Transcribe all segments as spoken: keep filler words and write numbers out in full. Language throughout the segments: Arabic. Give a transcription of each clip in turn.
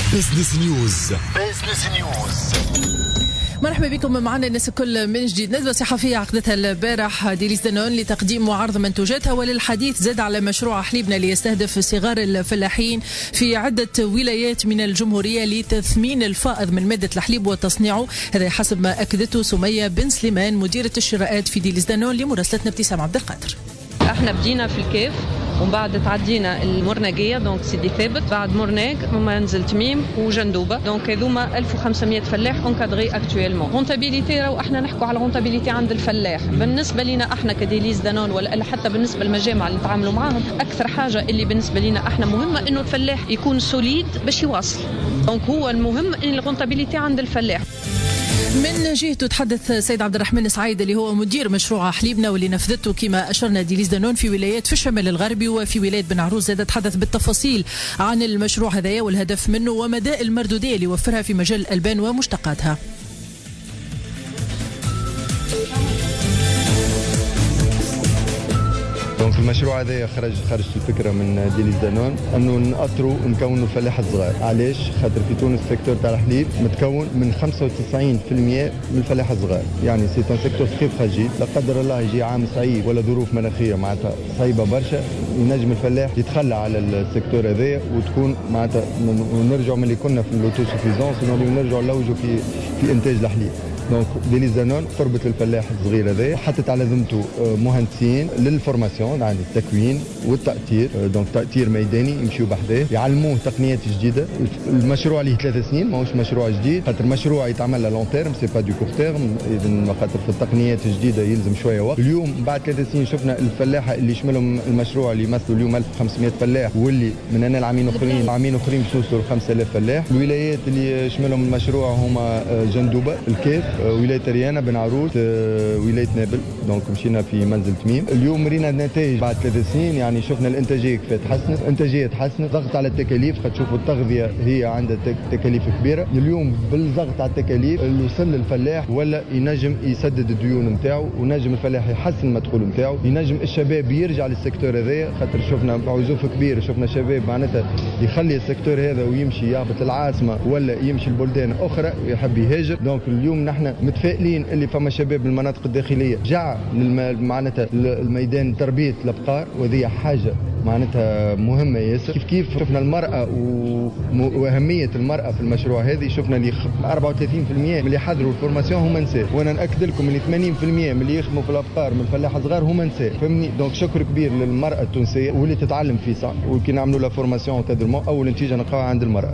بزنس نيوز. بزنس نيوز. مرحبا بكم معنا الناس الكل من جديد. ندوة صحفية عقدتها البارح ديليز دانون لتقديم وعرض منتوجاتها وللحديث زاد على مشروع حليبنا ليستهدف صغار الفلاحين في عدة ولايات من الجمهورية لتثمين الفائض من مادة الحليب وتصنيعه، هذا حسب ما أكدته سمية بن سليمان مديرة الشراءات في ديليز دانون لمراسلتنا ابتسام عبد القادر. احنا بدينا في الكيف ومن بعد تعدينا المرناقيه دونك سيدي ثابت، بعد مرناق منزل تميم وجندوبه، دونك هذوما ألف وخمسمائة فلاح اونكادري اكطويلمون. رونتابيليتي راهو احنا نحكوا على رونتابيليتي عند الفلاح. بالنسبه لنا احنا كديليز دانون ولا حتى بالنسبه للمجامع اللي نتعاملوا معاهم، اكثر حاجه اللي بالنسبه لنا احنا مهمه انه الفلاح يكون سوليد باش يواصل، دونك هو المهم ان الرونتابيليتي عند الفلاح. من جهته تحدث سيد عبد الرحمن سعيد اللي هو مدير مشروع حليبنا واللي نفذته كما أشرنا ديليز دانون في ولايات في الشمال الغربي وفي ولاية بن عروس. زاد تحدث بالتفاصيل عن المشروع هذايا والهدف منه ومدى المردودية اللي وفرها في مجال الألبان ومشتقاتها. دونك المشروع هذا خرج خرجت الفكره من ديليز دانون انه نأطروا ونكونوا الفلاح الصغار. علاش؟ خاطر في تونس السيكتور تاع الحليب متكون من خمسة وتسعين بالمئة من الفلاح الصغار، يعني سي ان سيكتور خير فراجيل. لا قدر الله يجي عام صعيب ولا ظروف مناخيه معناتها صعيبه برشا، ينجم الفلاح يتخلى على السيكتور هذا وتكون معناتها ونرجعوا من اللي كنا في الاوتوسوفيزونس ونرجعوا نلوجوا في في انتاج الحليب. دونك ديليز دانون قربت للفلاح الصغير هذا، حطت على ذمته مهندسين للفورماسيون، يعني التكوين والتأطير، دونك تأطير ميداني يمشيوا بحذاه يعلموه تقنيات جديده. المشروع ليه ثلاث سنين ماهوش مشروع جديد، خاطر مشروع يتعمل لون تيرم سي با دو كور تيرم، اذا خاطر في التقنيات الجديده يلزم شويه وقت. اليوم بعد ثلاث سنين شفنا الفلاحه اللي يشملهم المشروع اللي يمثلوا اليوم ألف وخمسمائة فلاح، واللي من هنا العامين اخرين عامين اخرين بيوصلوا خمسة آلاف فلاح. الولايات اللي يشملهم المشروع هما جندوبه، الكيف، ولاية ريانة، بن عروس، ولاية نابل، دونك مشينا في منزل تميم. اليوم رينا النتائج بعد ثلاث سنين، يعني شفنا الانتاجية كيف تحسنت، الانتاجية تحسنت، ضغط على التكاليف، تشوفوا التغذية هي عندها تكاليف كبيرة. اليوم بالضغط على التكاليف اللي وصل للفلاح ولا ينجم يسدد الديون نتاعو، ونجم الفلاح يحسن المدخول نتاعو، ينجم الشباب يرجع للسيكتور هذايا، خاطر شفنا عزوف كبير، شفنا شباب معناتها يخلي السيكتور هذا ويمشي يهبط العاصمة ولا يمشي البلدان أخرى ويحب يهاجر. دونك اليوم نحن متفائلين اللي فما شباب من المناطق الداخليه جاء معناتها الميدان تربيه الابقار، وهذه حاجه معناتها مهمه ياسر. كيف كيف شفنا المراه واهميه المراه في المشروع هذه، شفنا اللي أربعة وثلاثين بالمئة من اللي حضروا الفورماسيون هما نساء، وانا ناكد لكم اللي ثمانين بالمئة من اللي يخدموا في الابقار من الفلاح الصغار هما نساء، فهمني. دونك شكر كبير للمراه التونسيه واللي تتعلم في صح، وكي نعملوا لا فورماسيون كادرمون اول نتيجه نلقاها عند المراه.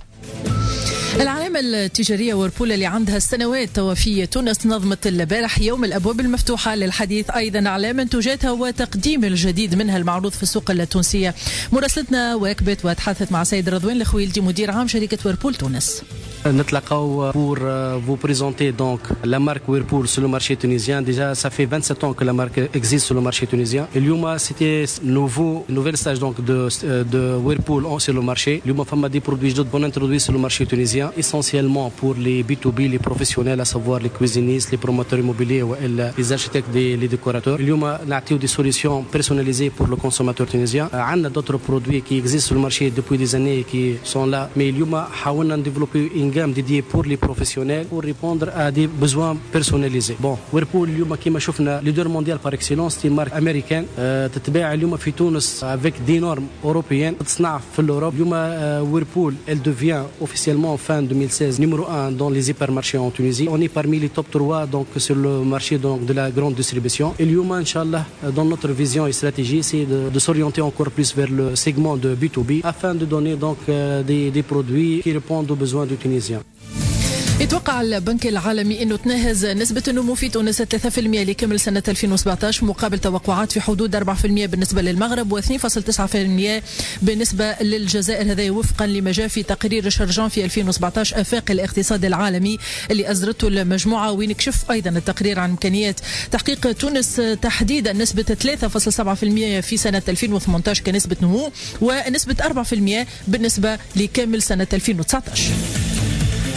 العلامة التجارية ويربول اللي عندها سنوات توا في تونس نظمت البارح يوم الأبواب المفتوحة للحديث أيضا على منتوجاتها وتقديم الجديد منها المعروض في السوق التونسية. مراسلتنا واكبت وتحدثت مع سيد رضوان الخويلدي مدير عام شركة ويربول تونس. نتلاقاو pour vous présenter donc la marque Whirlpool sur le marché tunisien. Déjà ça fait vingt-sept ans que la marque existe sur le marché tunisien. اليوم c'était nouveau nouvelle stage donc de de Whirlpool sur le marché. اليوم فما des produits جدد qu'on introduit sur le marché tunisien essentiellement pour les B two B, les professionnels, à savoir les cuisinistes, les promoteurs immobiliers ou les architectes et les décorateurs. اليوم نعطيو des solutions personnalisées pour le consommateur tunisien. عندنا d'autres produits qui existent sur le marché depuis des années qui sont là, mais اليوم حاولنا développer une gamme dédiée pour les professionnels pour répondre à des besoins personnalisés. Bon, Whirlpool اليوم كما شفنا leader mondial par excellence، c'est une marque américaine تتباع اليوم في تونس avec des normes européennes، تصنع في الأوروب. اليوم Whirlpool elle devient officiellement fin deux mille seize numéro un dans les hypermarchés en Tunisie. On est parmi les top trois donc sur le marché donc de la grande distribution. Et اليوم Inch'Allah dans notre vision et stratégie c'est de, de s'orienter encore plus vers le segment de B two B afin de donner donc des, des produits qui répondent aux besoins du Tunisien. يتوقع البنك العالمي أنه تناهز نسبة النمو في تونس ثلاثة بالمئة لكمل سنة ألفين وسبعطاش مقابل توقعات في حدود أربعة بالمئة بالنسبة للمغرب واثنين فاصلة تسعة بالمئة بالنسبة للجزائر. هذا وفقا لما جاء في تقرير شرجان في ألفين وسبعطاش آفاق الاقتصاد العالمي اللي أصدرته المجموعة، وينكشف أيضا التقرير عن إمكانيات تحقيق تونس تحديدا نسبة ثلاثة فاصلة سبعة بالمئة في سنة ألفين وثمانطاش كنسبة نمو ونسبة أربعة بالمئة بالنسبة لكامل سنة ألفين وتسعطاش.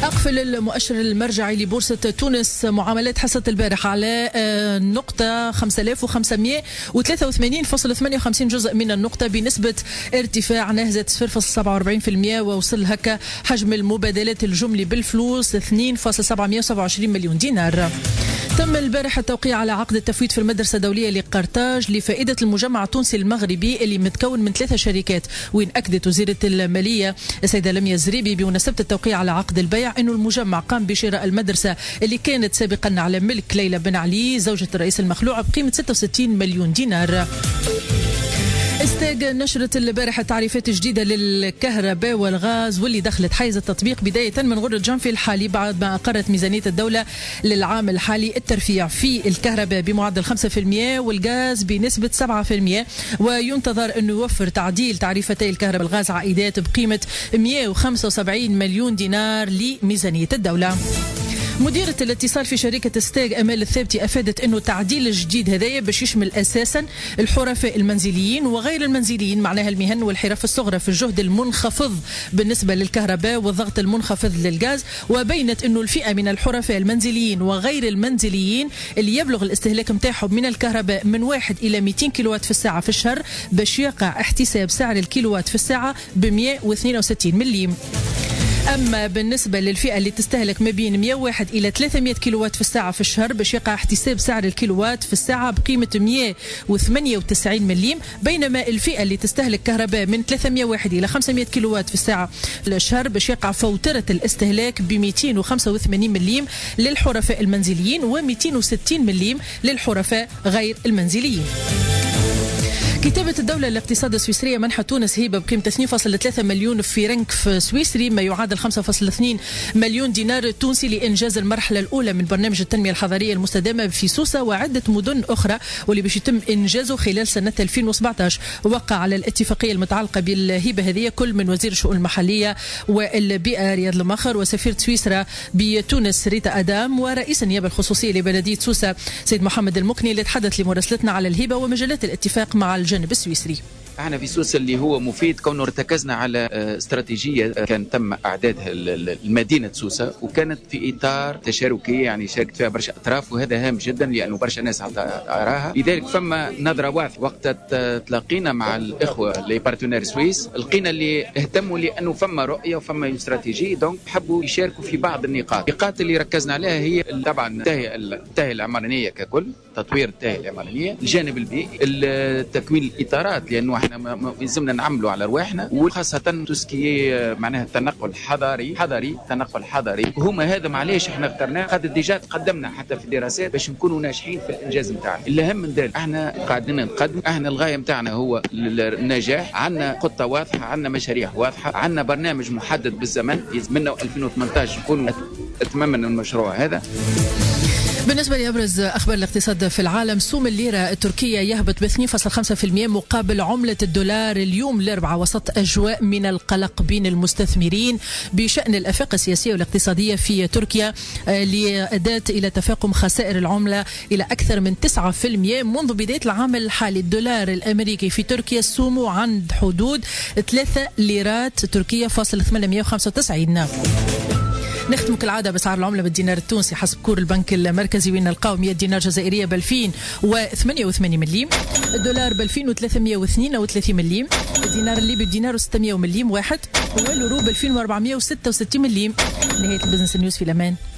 أقفل المؤشر المرجعي لبورصة تونس معاملات حصة البارح على نقطة خمسة آلاف وخمسمائة وثلاثة وثمانين فاصلة ثمانية وخمسين جزء من النقطة بنسبة ارتفاع ناهزة صفر فاصلة سبعة وأربعين بالمئة، ووصل هكا حجم المبادلات الجملي بالفلوس اثنين فاصلة سبعمائة وسبعة وعشرين مليون دينار. تم البارح التوقيع على عقد التفويض في المدرسة الدولية لقرطاج لفائدة المجمع التونسي المغربي اللي متكون من ثلاثة شركات، وين أكدت وزيرة المالية السيدة لميا الزريبي بمناسبة التوقيع على عقد البيع أنه المجمع قام بشراء المدرسة اللي كانت سابقا على ملك ليلى بن علي زوجة الرئيس المخلوع بقيمة ستة وستين مليون دينار. استاج نشرت البارحة تعريفات جديدة للكهرباء والغاز واللي دخلت حيز التطبيق بداية من غرة جنفي الحالي بعد ما أقرت ميزانية الدولة للعام الحالي الترفيع في الكهرباء بمعدل خمسة بالمئة والغاز بنسبة سبعة بالمئة، وينتظر أنه يوفر تعديل تعريفتي الكهرباء والغاز عائدات بقيمة مئة وخمسة وسبعين مليون دينار لميزانية الدولة. مديرة الاتصال في شركة استاج أمال الثابتي أفادت أنه تعديل الجديد هذايا باش يشمل أساسا الحرفاء المنزليين وغير المنزليين، معناها المهن والحرف الصغرى في الجهد المنخفض بالنسبة للكهرباء والضغط المنخفض للغاز، وبينت أنه الفئة من الحرفاء المنزليين وغير المنزليين اللي يبلغ الاستهلاك متاعهم من الكهرباء من واحد إلى مئتين كيلووات في الساعة في الشهر باش يقع احتساب سعر الكيلووات في الساعة ب مئة واثنين وستين مليم. أما بالنسبة للفئة اللي تستهلك ما بين مئة وواحد إلى ثلاثمائة كيلووات في الساعة في الشهر باش يقع احتساب سعر الكيلووات في الساعة بقيمة مئة وثمانية وتسعين مليم، بينما الفئة اللي تستهلك كهرباء من ثلاثمائة وواحد إلى خمسمائة كيلووات في الساعة في الشهر باش يقع فوترة الاستهلاك ب مئتين وخمسة وثمانين مليم للحرفاء المنزليين و مئتين وستين مليم للحرفاء غير المنزليين. كتابة الدولة للاقتصاد السويسرية منح تونس هبة بقيمة اثنين فاصلة ثلاثة مليون فرنك في سويسري ما يعادل خمسة فاصلة اثنين مليون دينار تونسي لإنجاز المرحلة الأولى من برنامج التنمية الحضرية المستدامة في سوسة وعدة مدن أخرى واللي باش يتم إنجازه خلال سنة ألفين وسبعة عشر. وقع على الاتفاقية المتعلقة بالهبة هذه كل من وزير الشؤون المحلية والبيئة رياض المخر وسفيرة سويسرا بتونس ريتا أدام ورئيس النيابة الخصوصية لبلدية سوسة سيد محمد المكني اللي تحدث لمراسلتنا على الهبة ومجالات الاتفاق مع الجانب السويسري. احنا في سوسة اللي هو مفيد كونه ارتكزنا على استراتيجية كان تم اعدادها المدينة سوسة وكانت في اطار تشاركية، يعني شاركت فيها برشا اطراف وهذا هام جدا لانه برشا ناس اراها، لذلك فما نظرة واضحة وقت تلاقينا مع الاخوة لي بارتنير سويس لقينا اللي اهتموا لانه فما رؤية وفما استراتيجية دونك حبوا يشاركوا في بعض النقاط. النقاط اللي ركزنا عليها هي طبعا التهيئة العمرانية ككل، تطوير التهيئة العمرانية، الجانب البيئي، تكوين الاطارات لانه احنا لازمنا نعملوا على رواحنا وخاصه تسكي معناها التنقل الحضاري حضري تنقل حضري هما هذا معليش احنا اخترناه خاطر ديجا تقدمنا حتى في الدراسات باش نكونوا ناجحين في الانجاز نتاعنا. الاهم من ذلك احنا قاعدين نقدم، احنا الغايه نتاعنا هو النجاح، عندنا خطه واضحه، عندنا مشاريع واضحه، عندنا برنامج محدد بالزمن يزمنا ألفين وثمانية عشر نكونوا اتممنا المشروع هذا. بالنسبة لأبرز أخبار الاقتصاد في العالم، سوم الليرة التركية يهبط ب اثنين فاصلة خمسة بالمئة مقابل عملة الدولار اليوم الأربعاء وسط أجواء من القلق بين المستثمرين بشأن الآفاق السياسية والاقتصادية في تركيا اللي أدت إلى تفاقم خسائر العملة إلى أكثر من تسعة بالمئة منذ بداية العام الحالي. الدولار الأمريكي في تركيا سومه عند حدود ثلاثة ليرات تركية فاصل ثمانمائة وخمسة وتسعين. نختم كالعادة بأسعار العملة بالدينار التونسي حسب كور البنك المركزي وين نلقاو مئة دينار جزائرية ب ألفين وثمانية وثمانين مليم، الدولار ب ألفين وثلاثمائة واثنين وثلاثين مليم، الدينار الليبي بدينار وستمائة مليم واحد، واليورو ب ألفين وأربعمائة وستة وستين مليم. نهاية البزنس نيوز في الأمان.